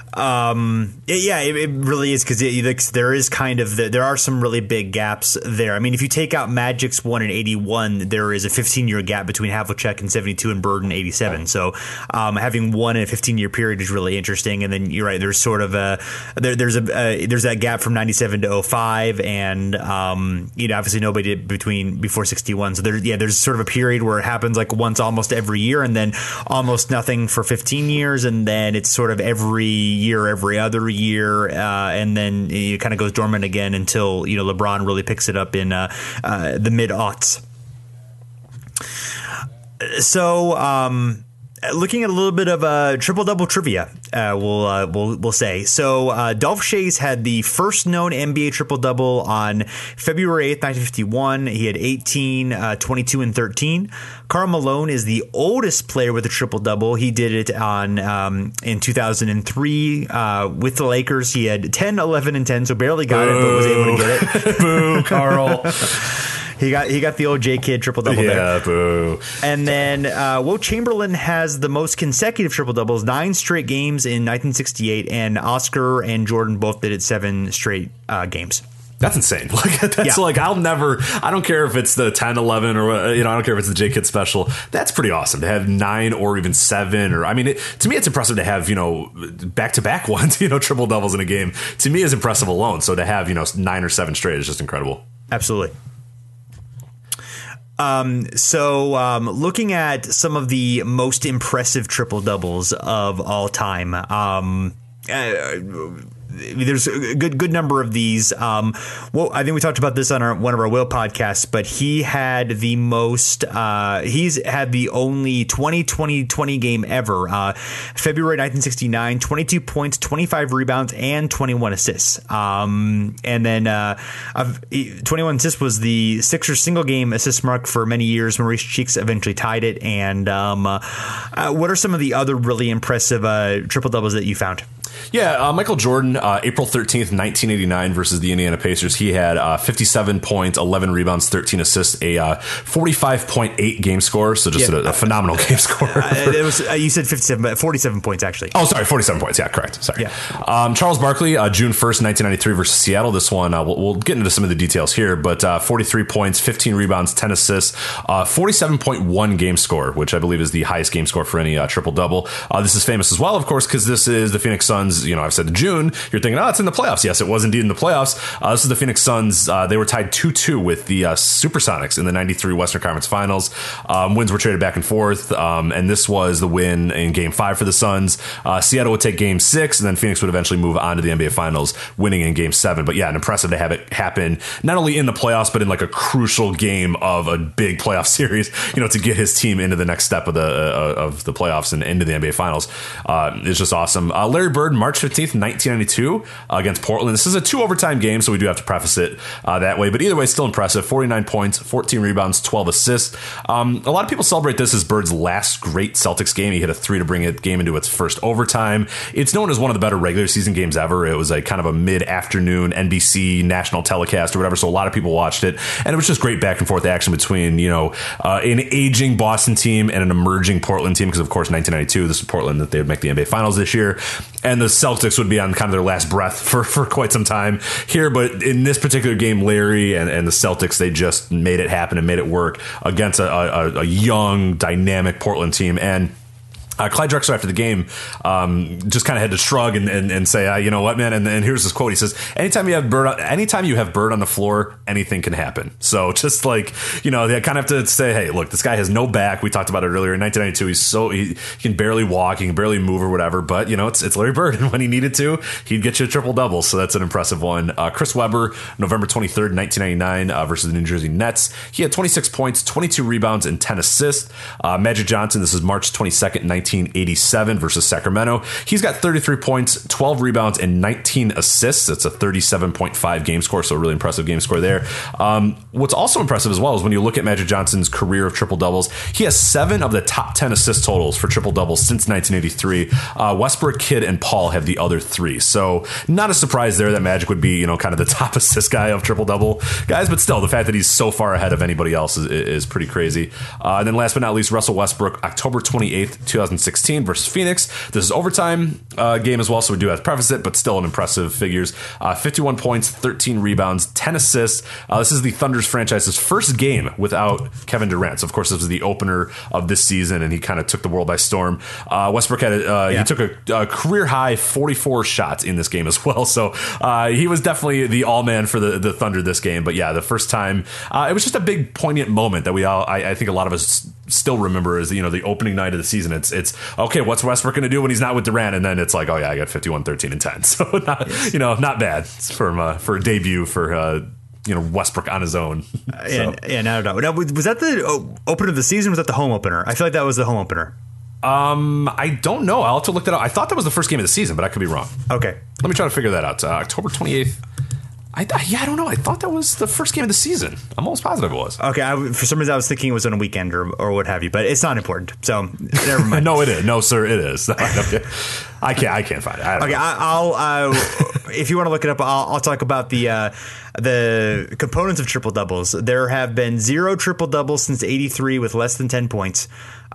A: It really is, because there is kind of there are some really big gaps there. I mean, if you take out Magic's 1 in 81, there is a 15-year gap between Havlicek in 72 and Bird in 87. So having one in a 15-year period is really interesting. And then you're right, there's sort of there's that gap from 97 to 05, and obviously nobody did before 61. So there's sort of a period where it happens like once almost every year, and then almost nothing for 15 years, and then it's sort of every year, every other year, and then it kind of goes dormant again until LeBron really picks it up in the mid-aughts. So looking at a little bit of triple-double trivia, we'll say. So Dolph Schayes had the first known NBA triple-double on February 8th, 1951. He had 18, 22, and 13. Karl Malone is the oldest player with a triple-double. He did it in 2003 with the Lakers. He had 10, 11, and 10, so barely got it, but was able to get it.
B: Boo, Karl.
A: He got the old J Kid triple-double there.
B: Yeah, boo.
A: And then Wilt Chamberlain has the most consecutive triple-doubles, 9 straight games in 1968, and Oscar and Jordan both did it 7 straight games.
B: That's insane. I don't care if it's the 10, 11, or, I don't care if it's the J Kid special. That's pretty awesome to have 9 or even 7. Or, to me, it's impressive to have, back-to-back ones, triple doubles in a game. To me, is impressive alone. So to have, 9 or 7 straight is just incredible.
A: Absolutely. Looking at some of the most impressive triple doubles of all time, there's a good number of these. I think we talked about this on one of our Will podcasts, but he had the most. He's had the only 20 game ever. February 1969, 22 points, 25 rebounds, and 21 assists. And then 21 assists was the Sixers single game assist mark for many years. Maurice Cheeks eventually tied it. And what are some of the other really impressive triple doubles that you found?
B: Yeah, Michael Jordan, April 13th, 1989 versus the Indiana Pacers. He had 57 points, 11 rebounds, 13 assists, a 45.8 game score. So just a phenomenal game score.
A: It was you said 57, but 47 points actually.
B: Oh, sorry, 47 points. Yeah, correct. Sorry.
A: Yeah.
B: Charles Barkley, June 1st, 1993 versus Seattle. This one, we'll get into some of the details here, but 43 points, 15 rebounds, 10 assists, 47.1 game score, which I believe is the highest game score for any triple-double. This is famous as well, of course, because this is the Phoenix Suns. I've said June. You're thinking, it's in the playoffs. Yes, it was indeed in the playoffs. This is the Phoenix Suns. They were tied 2-2 with the Supersonics in the 93 Western Conference Finals. Wins were traded back and forth, and this was the win in Game 5 for the Suns. Seattle would take Game 6, and then Phoenix would eventually move on to the NBA Finals, winning in Game 7. But yeah, impressive to have it happen not only in the playoffs, but in like a crucial game of a big playoff series. To get his team into the next step of the playoffs and into the NBA Finals is just awesome. Larry Bird, March 15th, 1992 against Portland. This is a 2 overtime game, so we do have to preface it that way. But either way, still impressive. 49 points, 14 rebounds, 12 assists. A lot of people celebrate this as Bird's last great Celtics game. He hit a 3 to bring the game into its first overtime. It's known as one of the better regular season games ever. It was a kind of a mid-afternoon NBC national telecast or whatever, so a lot of people watched it. And it was just great back and forth action between, an aging Boston team and an emerging Portland team, because of course 1992, this is Portland that they would make the NBA Finals this year. And the Celtics would be on kind of their last breath for quite some time here. But in this particular game, Larry and the Celtics, they just made it happen and made it work against a young, dynamic Portland team. And Clyde Drexler after the game just kind of had to shrug and say, you know what, man? And here's this quote. He says, anytime you have Bird on the floor, anything can happen. So just like, they kind of have to say, hey, look, this guy has no back. We talked about it earlier in 1992. He can barely walk. He can barely move or whatever. But, it's Larry Bird. And when he needed to, he'd get you a triple double. So that's an impressive one. Chris Webber, November 23rd, 1999 versus the New Jersey Nets. He had 26 points, 22 rebounds, and 10 assists. Magic Johnson, this is March 22nd, 1987 versus Sacramento. He's got 33 points, 12 rebounds, and 19 assists. That's a 37.5 game score, so a really impressive game score there. What's also impressive as well is when you look at Magic Johnson's career of triple-doubles, he has 7 of the top 10 assist totals for triple-doubles since 1983. Westbrook, Kidd, and Paul have the other 3. So not a surprise there that Magic would be, kind of the top assist guy of triple-double guys, but still, the fact that he's so far ahead of anybody else is pretty crazy. And then last but not least, Russell Westbrook, October 28th, 2007 2016 versus Phoenix. This is overtime game as well, so we do have to preface it, but still an impressive figures. 51 points, 13 rebounds, 10 assists. This is the Thunder's franchise's first game without Kevin Durant. So, of course, this was the opener of this season, and he kind of took the world by storm. Westbrook had he took a career high 44 shots in this game as well. So he was definitely the all-man for the Thunder this game. But yeah, the first time, it was just a big poignant moment that I think a lot of us still remember is, the opening night of the season. It's okay, what's Westbrook going to do when he's not with Durant? And then it's like, oh yeah, I got 51, 13, and 10. So not bad for a debut for Westbrook on his own.
A: So. Yeah, no. Now, was that the opener of the season? Or was that the home opener? I feel like that was the home opener.
B: I don't know. I'll have to look that up. I thought that was the first game of the season, but I could be wrong.
A: Okay,
B: let me try to figure that out. October 28th. I don't know. I thought that was the first game of the season. I'm almost positive it was.
A: Okay, for some reason I was thinking it was on a weekend or what have you, but it's not important. So never mind.
B: No, it is. No, sir, it is. I can't find it.
A: Okay, I'll if you want to look it up, I'll talk about the components of triple doubles. There have been 0 triple doubles since '83 with less than 10 points.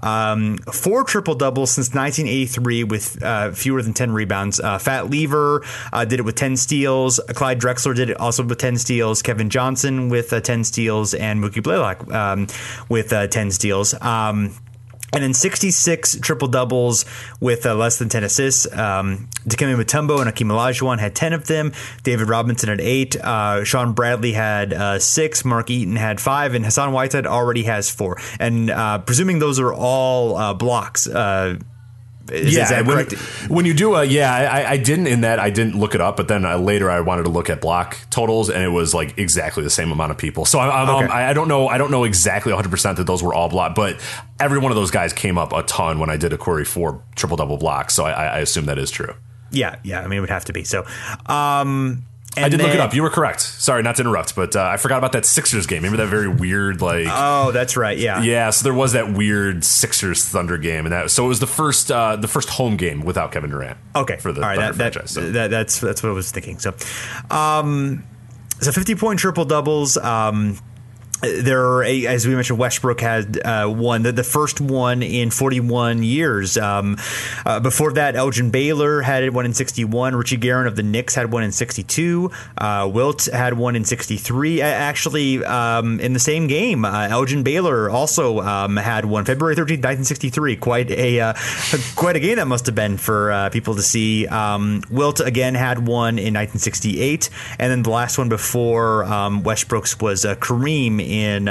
A: 4 triple doubles since 1983 with fewer than 10 rebounds. Fat Lever did it with 10 steals. Clyde Drexler did it also with 10 steals. Kevin Johnson with 10 steals, and Mookie Blaylock with 10 steals. And then 66 triple doubles with less than 10 assists. Dikembe Mutombo and Akeem Olajuwon had 10 of them. David Robinson had 8. Sean Bradley had 6. Mark Eaton had 5, and Hassan Whiteside already has 4. And presuming those are all blocks. Is that correct?
B: When you do I didn't look it up, but then later I wanted to look at block totals, and it was like exactly the same amount of people. So I don't know exactly 100% that those were all block, but every one of those guys came up a ton when I did a query for triple double blocks. So I assume that is true.
A: Yeah. I mean, it would have to be. So,
B: I did look it up. You were correct. Sorry, not to interrupt, but I forgot about that Sixers game. Remember that very weird,
A: Oh, that's right. Yeah.
B: Yeah. So there was that weird Sixers Thunder game, and so it was the first home game without Kevin Durant.
A: Okay.
B: For the Thunder franchise. So.
A: That's what I was thinking. So, 50-point triple doubles. There are, as we mentioned, Westbrook had one, the first one in 41 years. Before that, Elgin Baylor had one in 61. Richie Guerin of the Knicks had one in 62. Wilt had one in 63. Actually, in the same game, Elgin Baylor also had one, February 13th, 1963. Quite a game that must have been for people to see. Wilt again had one in 1968, and then the last one before Westbrook's was Kareem in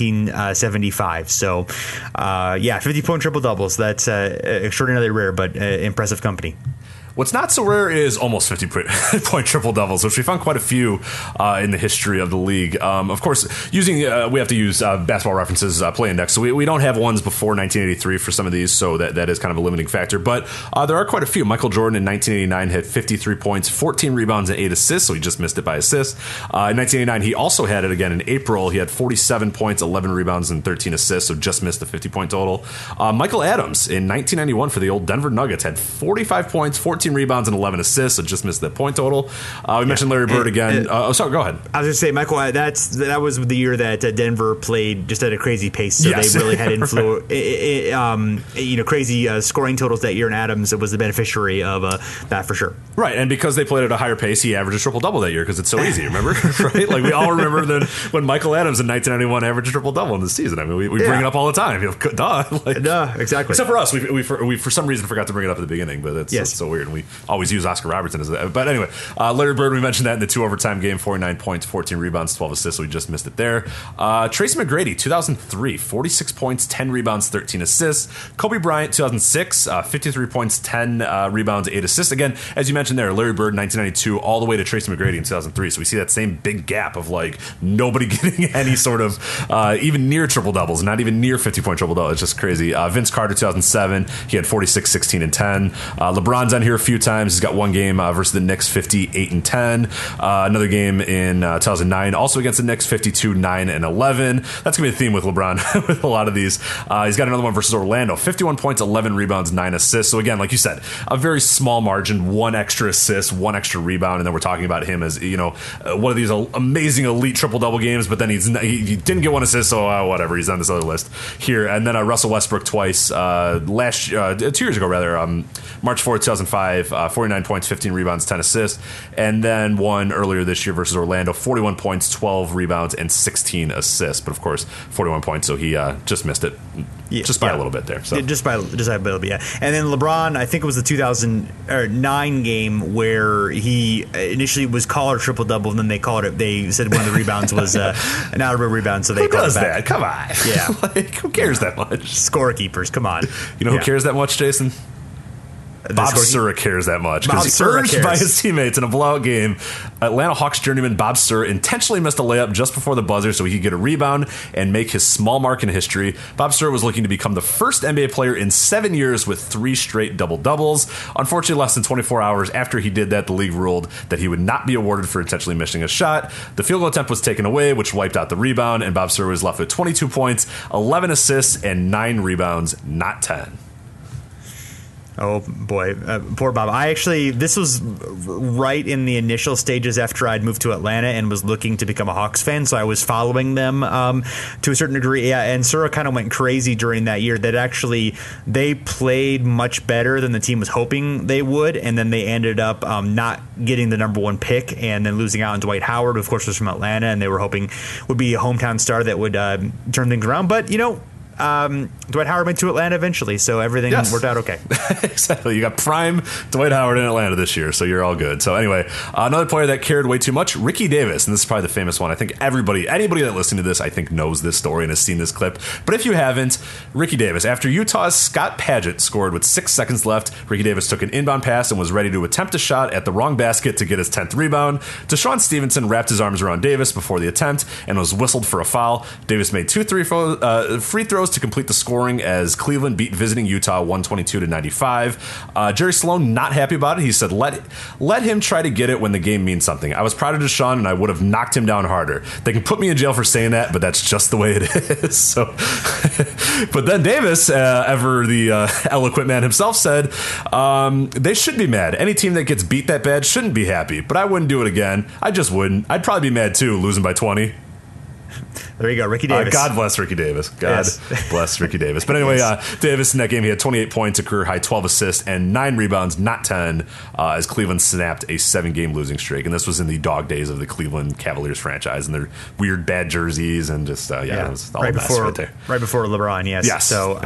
A: 1975. So, 50-point triple doubles. That's extraordinarily rare, but impressive company.
B: What's not so rare is almost 50-point triple-doubles, which we found quite a few in the history of the league. Of course, we have to use Basketball References Play Index, so we don't have ones before 1983 for some of these, so that is kind of a limiting factor. But there are quite a few. Michael Jordan in 1989 had 53 points, 14 rebounds, and 8 assists, so he just missed it by assist. In 1989, he also had it again in April. He had 47 points, 11 rebounds, and 13 assists, so just missed the 50-point total. Michael Adams in 1991 for the old Denver Nuggets had 45 points, 14 rebounds, and 11 assists, so just missed that point total. We mentioned Larry Bird again. Sorry, go ahead.
A: I was going to say, Michael, that was the year that Denver played just at a crazy pace, so yes. They really had influence. Crazy scoring totals that year, and Adams was the beneficiary of that for sure.
B: Right, and because they played at a higher pace, he averaged a triple-double that year because it's so easy, remember? Right? Like, we all remember when Michael Adams in 1991 averaged a triple-double in the season. I mean, we bring it up all the time.
A: Duh, exactly.
B: Except for us. We for some reason forgot to bring it up at the beginning, but it's so weird. And we always use Oscar Robertson as that. But anyway, Larry Bird, we mentioned that in the 2 overtime game, 49 points, 14 rebounds, 12 assists, so we just missed it there. Tracy McGrady, 2003, 46 points, 10 rebounds, 13 assists. Kobe Bryant, 2006, 53 points, 10 rebounds, 8 assists. Again, as you mentioned there, Larry Bird, 1992, all the way to Tracy McGrady in 2003. So we see that same big gap of nobody getting any sort of even near triple doubles, not even near 50-point triple double. It's just crazy. Vince Carter, 2007, he had 46, 16, and 10. LeBron's on here, few times. He's got one game versus the Knicks, 58-10. Another game in 2009, also against the Knicks, 52-9-11. That's going to be a theme with LeBron with a lot of these. He's got another one versus Orlando, 51 points, 11 rebounds, 9 assists. So again, like you said, a very small margin, one extra assist, one extra rebound, and then we're talking about him as, one of these amazing elite triple-double games, but then he didn't get one assist, so whatever, he's on this other list here. And then Russell Westbrook twice, 2 years ago, rather, March 4th, 2005, 49 points, 15 rebounds, 10 assists, and then one earlier this year versus Orlando, 41 points, 12 rebounds, and 16 assists. But of course, 41 points, so he just missed it, just by a little bit there. So
A: just by a little bit, yeah. And then LeBron, I think it was the 2009 game where he initially was called a triple double, and then they said one of the rebounds was not a real rebound, so they
B: who
A: called
B: does
A: it back.
B: that? Come on,
A: yeah.
B: Like, who cares that much?
A: Scorekeepers, come on.
B: Who cares that much, Jason? Bob Sura cares that much because he urged by his teammates in a blowout game. Atlanta Hawks journeyman Bob Sura intentionally missed a layup just before the buzzer so he could get a rebound and make his small mark in history. Bob Sura was looking to become the first NBA player in 7 years with 3 straight double-doubles. Unfortunately, less than 24 hours after he did that, the league ruled that he would not be awarded for intentionally missing a shot. The field goal attempt was taken away, which wiped out the rebound, and Bob Sura was left with 22 points, 11 assists, and 9 rebounds, not 10.
A: Oh boy, poor Bob. This was right in the initial stages after I'd moved to Atlanta and was looking to become a Hawks fan, so I was following them to a certain degree. Yeah, and Sura kind of went crazy during that year. That actually they played much better than the team was hoping they would, and then they ended up not getting the number 1 pick and then losing out on Dwight Howard, who of course was from Atlanta, and they were hoping would be a hometown star that would turn things around. But Dwight Howard went to Atlanta eventually, so everything worked out okay.
B: Exactly. You got prime Dwight Howard in Atlanta this year, so you're all good. So anyway, another player that cared way too much, Ricky Davis, and this is probably the famous one. I think anybody that listening to this, I think knows this story and has seen this clip. But if you haven't, Ricky Davis, after Utah's Scott Padgett scored with 6 seconds left, Ricky Davis took an inbound pass and was ready to attempt a shot at the wrong basket to get his 10th rebound. Deshaun Stevenson wrapped his arms around Davis before the attempt and was whistled for a foul. Davis made 2 free throws to complete the scoring as Cleveland beat visiting Utah 122-95. Jerry Sloan not happy about it. He said, let him try to get it when the game means something. I was proud of Deshaun and I would have knocked him down harder. They can put me in jail for saying that, but that's just the way it is. So, but then Davis, ever the eloquent man himself, said they should be mad. Any team that gets beat that bad shouldn't be happy, but I wouldn't do it again. I just wouldn't. I'd probably be mad too, losing by 20.
A: There you go, Ricky Davis.
B: God bless Ricky Davis. Bless Ricky Davis. But anyway, Davis in that game, he had 28 points, a career high 12 assists, and 9 rebounds, not 10, as Cleveland snapped a 7-game losing streak. And this was in the dog days of the Cleveland Cavaliers franchise and their weird bad jerseys and just, it was all right there.
A: Right before LeBron, yes.
B: Yes.
A: So,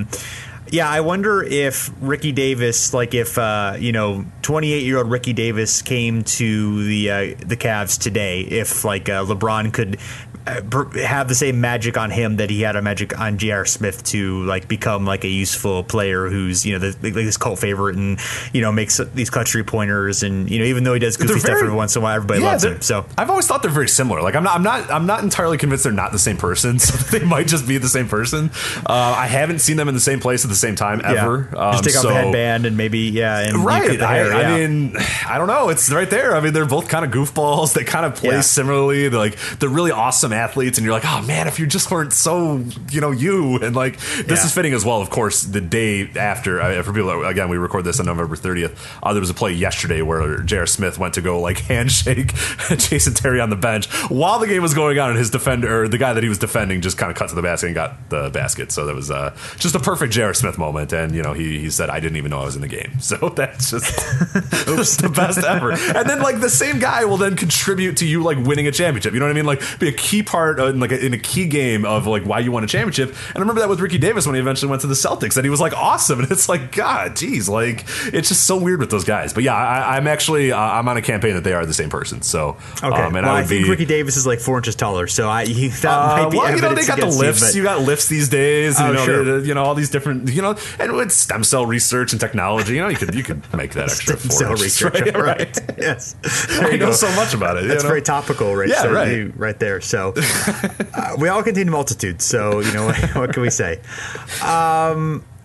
A: I wonder if Ricky Davis, like if 28-year-old Ricky Davis came to the Cavs today, if like LeBron could have the same magic on him that he had a magic on J.R. Smith to like become like a useful player who's this cult favorite and makes these clutch 3-pointers and even though he does goofy stuff every once in a while, everybody loves him. So
B: I've always thought they're very similar. Like I'm not entirely convinced they're not the same person. So they might just be the same person. I haven't seen them in the same place at the same time ever.
A: Just take off the headband and maybe and
B: right.
A: The hair,
B: I mean, I don't know. It's right there. I mean, they're both kind of goofballs. They kind of play similarly. They're really awesome athletes, and you're like, oh man, if you just weren't so you and like this is fitting as well. Of course, the day after, for people again, we record this on November 30th. There was a play yesterday where J.R. Smith went to go like handshake Jason Terry on the bench while the game was going on, and his defender, or the guy that he was defending, just kind of cut to the basket and got the basket. So that was just a perfect J.R. Smith moment. And he said, I didn't even know I was in the game. So that's just the best ever. And then like the same guy will then contribute to you like winning a championship. You know what I mean? Like be a key part in a key game of like why you won a championship. And I remember that with Ricky Davis when he eventually went to the Celtics, that he was like awesome. And it's like, God, geez, like it's just so weird with those guys. But yeah, I'm actually I'm on a campaign that they are the same person. So
A: okay, and I think Ricky Davis is like 4 inches taller. So that might be
B: they got the lifts. You got lifts these days.
A: Sure.
B: All these different and with stem cell research and technology, you could make that extra
A: stem cell research, right? Yes,
B: I know so much about it.
A: That's very topical, right?
B: Yeah,
A: so right there. So we all contain multitudes. So what can we say?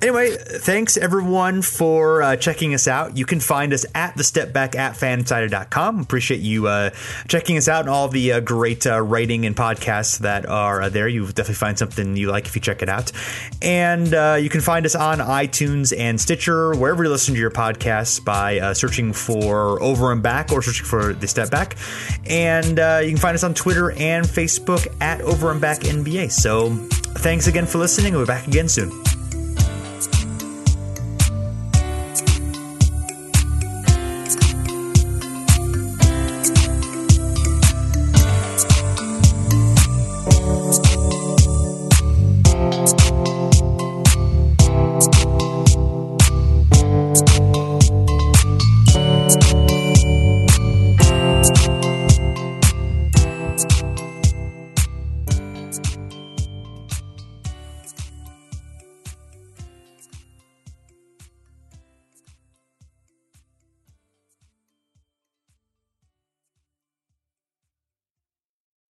A: Anyway, thanks everyone for checking us out. You can find us at the Step Back at faninsider.com. Appreciate you checking us out and all the great writing and podcasts that are there. You definitely find something you like if you check it out. And you can find us on iTunes and Stitcher, wherever you listen to your podcasts, by searching for Over and Back or searching for the Step Back. And you can find us on Twitter and Facebook at Over and Back NBA. So thanks again for listening. We'll be back again soon.